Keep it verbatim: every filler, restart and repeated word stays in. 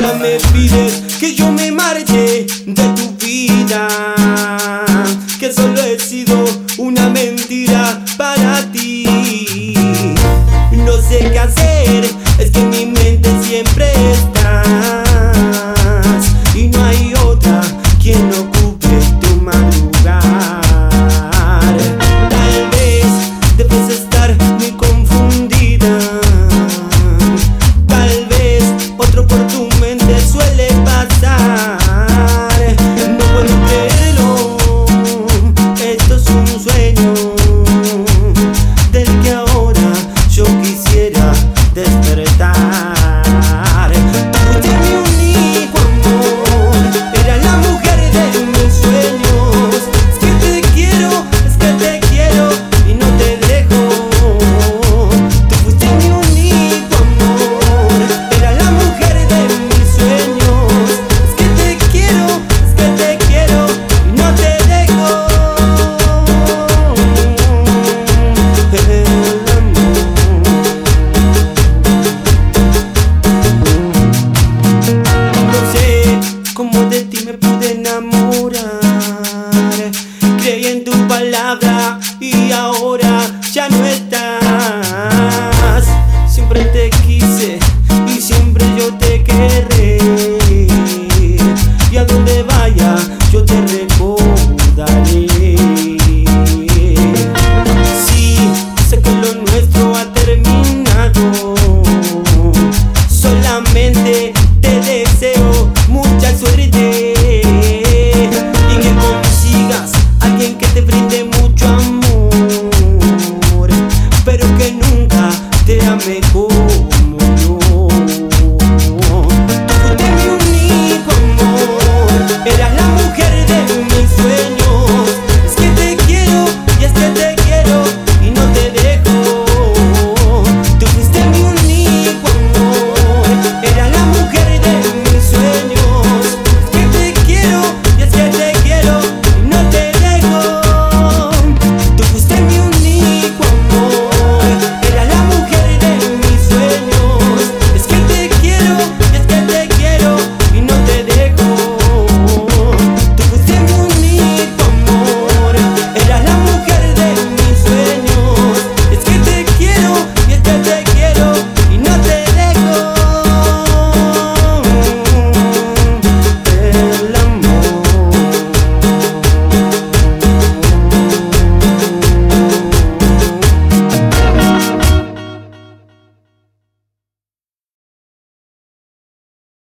ahora me pides que yo me marche de tu vida, que solo he sido una mentira para ti. No sé qué hacer, es que en mi mente siempre estás y no hay otra quien ocupe tu madrugar. Tal vez debes estar muy confundida, tal vez otro por tu mente suele pasar. No puedo creerlo, esto es un sueño del que ahora yo quisiera despertar. Fuiste mi único amor, eras la mujer de mis sueños. Es que te quiero, es que te quiero y no te dejo. Tú fuiste mi único amor, eras la mujer de mis sueños. Es que te quiero, es que te quiero y no te dejo. Como de ti me pude enamorar, creí en tu palabra y ahora ya no estás. Siempre te quise